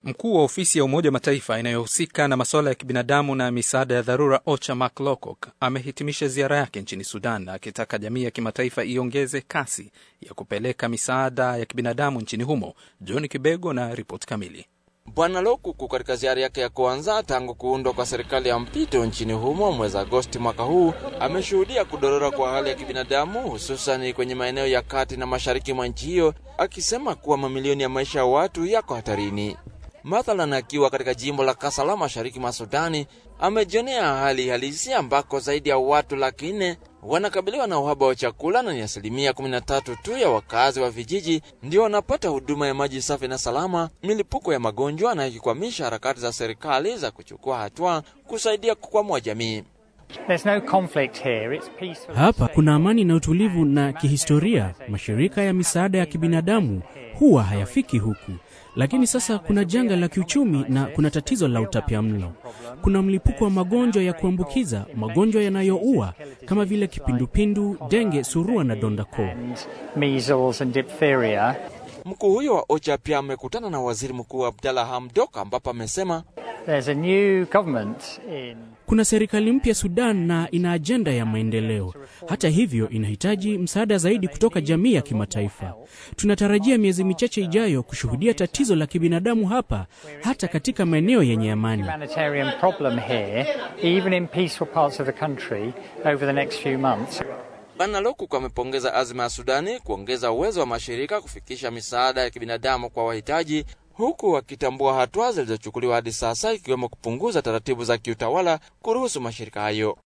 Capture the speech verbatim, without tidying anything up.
Mkuu wa ofisi ya Umoja Mataifa inayohusika na masuala ya kibinadamu na misaada ya dharura OCHA Mark Lowcock amehitimisha ziara yake nchini Sudan, akitaka jamii ya kimataifa iongeze kasi ya kupeleka misaada ya kibinadamu nchini humo. John Kibego na ripoti kamili. Bwana Lowcock katika ziara yake ya kwanza tangu kuundwa kwa serikali ya mpito nchini humo mwezi Agosti mwaka huu ameshuhudia kudorora kwa hali ya kibinadamu, hususan kwenye maeneo ya kati na mashariki mwa nchi hiyo, akisema kuwa mamilioni ya maisha ya watu yako hatarini. Mathalan, akiwa katika jimbo la Kasala mashariki mwa Sudani, amejionea hali halisi ambako zaidi ya watu laki nne wanakabiliwa na uhaba wa chakula na ni asilimia kumi na tatu tu ya wakazi wa vijiji ndio wanapata huduma ya maji safi na salama, milipuko ya magonjwa na ikikwamisha harakati za serikali za kuchukua hatua kusaidia kukwamua jamii. Hapa kuna amani na utulivu, na kihistoria mashirika ya misaada ya kibinadamu huwa hayafiki huku. Lakini sasa kuna janga la kiuchumi na kuna tatizo la utapiamlo. Kuna mlipuko wa magonjwa ya kuambukiza, magonjwa yanayoua kama vile kipindupindu, denge, surua na donda koo. Mkuu huyo wa OCHA pia amekutana na Waziri Mkuu Abdalla Hamdok, ambapo amesema kuna serikali mpya Sudan na ina ajenda ya maendeleo. Hata hivyo, inahitaji msaada zaidi kutoka jamii ya kimataifa. Tunatarajia miezi michache ijayo kushuhudia tatizo la kibinadamu hapa, hata katika maeneo yenye amani. Bwana Lowcock amepongeza azma ya Sudani kuongeza uwezo wa mashirika kufikisha misaada ya kibinadamu kwa wahitaji, huku wakitambua hatua zilizochukuliwa hadi sasa, ikiwemo kupunguza taratibu za kiutawala kuruhusu mashirika hayo.